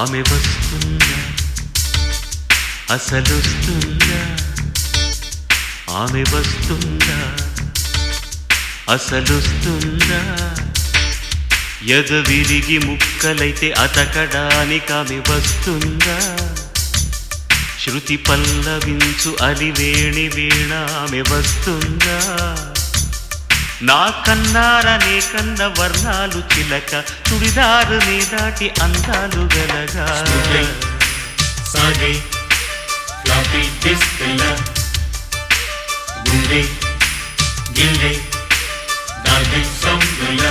ఆమె వస్తుందా అసలొస్తుందా ఆమె వస్తుందా అసలొస్తుందా ఎదవిరిగి ముక్కలైతే అతకడానికి ఆమె వస్తుందా శృతి పల్లవించు అలివేణి వీణ ఆమె వస్తుందా నా కన్నారనే కన్న వర్ణాలు చిలక చుడిదారు నీ దాటి అందాలు గలగా సాగే ఫ్లాపీ డిస్క్ గుండె గిల్లె డాల్బీ సౌండ్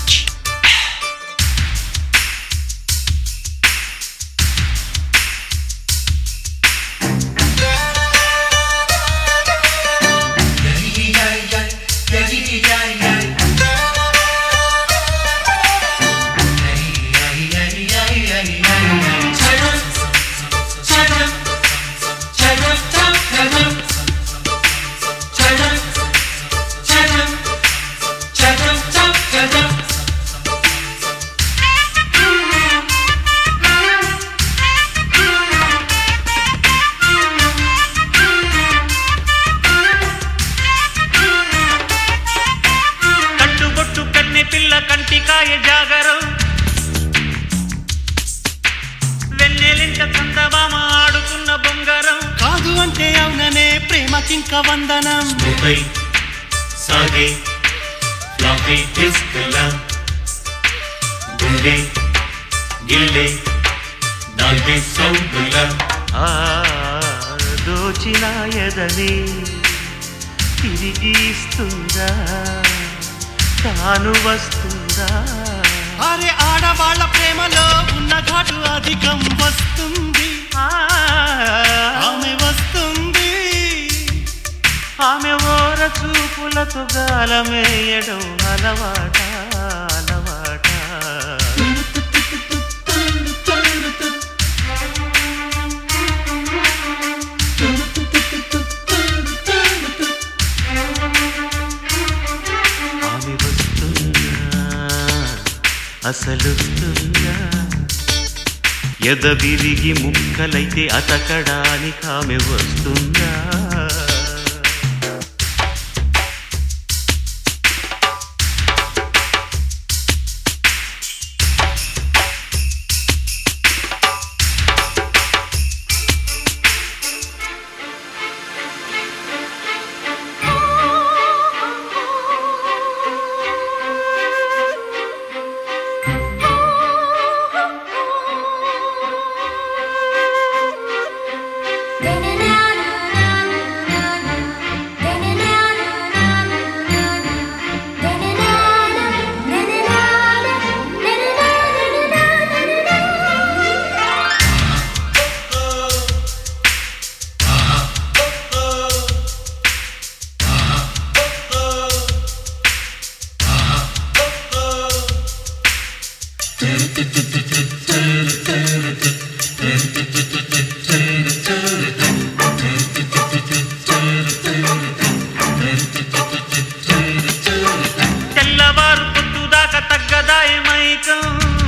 కంటికాయ జాగరం వెన్నెలింట చందమామ ఆడుకున్న బొంగరం కాదు అంటే అవుననే ప్రేమకింక వందనం ముంబై సాగే ఫ్లాపీ డిస్క్ గుండె గిల్లె డాల్బీ సౌండ్ దోచిన ఎదని తిరిగిస్తుందా తాను వస్తుందా అరే ఆడవాళ్ళ ప్రేమలో ఉన్న ఘాటు అధికం వస్తుంది ఆమె వస్తుంది ఆమె ఓర చూపులతో గాలమేయడం అలవాట అలవాట అసలొస్తుందా ఎదవిరిగి ముక్కలైతే అతకడానికి ఆమె వస్తుందా తెల్లవారు పొద్దుదాకా తగ్గదాయమైకం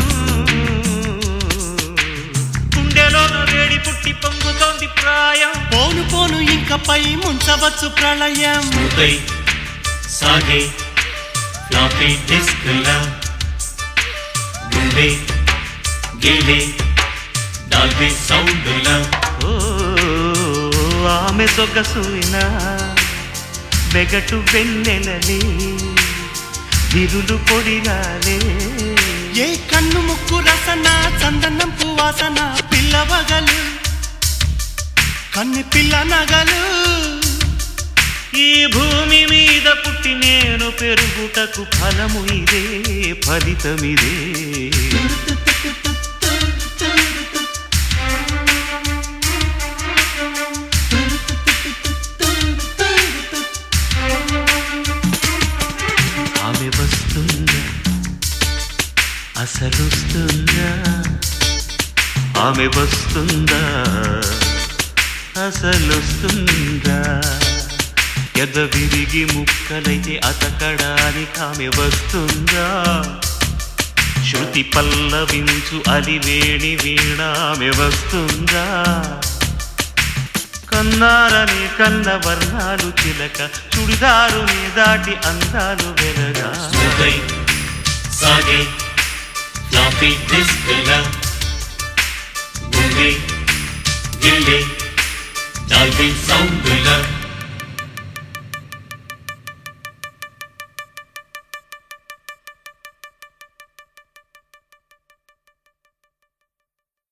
గుండెలోన వేడి పుట్టి పొంగుతోంది ప్రాయం పోను పోను ఇంకపై ముంచవచ్చు ప్రళయం ముంబై సాగే ఫ్లాపీ డిస్క్ గుండె గిల్లె డాల్బీ సౌండ్ ఆమె సొగసునా వెగటు వెన్నెలలే విరులు పొడిగాలే ఏ కన్ను ముక్కు రసన చందనం పువాసన పిల్లవగలు కన్ని పిల్ల నగలు ఈ భూమి మీద పుట్టి నేను పెరుగుటకు ఫలము ఇదే ఫలితమిదే ఆమె వస్తుందా అసలొస్తుందా ఆమె వస్తుందా అసలొస్తుందా ఎదవిరిగి ముక్కలైతే అతకడానికి ఆమె వస్తుందా శృతి పల్లవించు అలివేణి వీణామె వస్తుందా కన్నారని కన్న వర్ణాలు చిలక చుడిదారుని దాటి అందాలు వెలగా స్మూతై సాగే ఫ్లాపీ డిస్క్లా గుండె గిల్లే డాల్బీ సౌండ్లా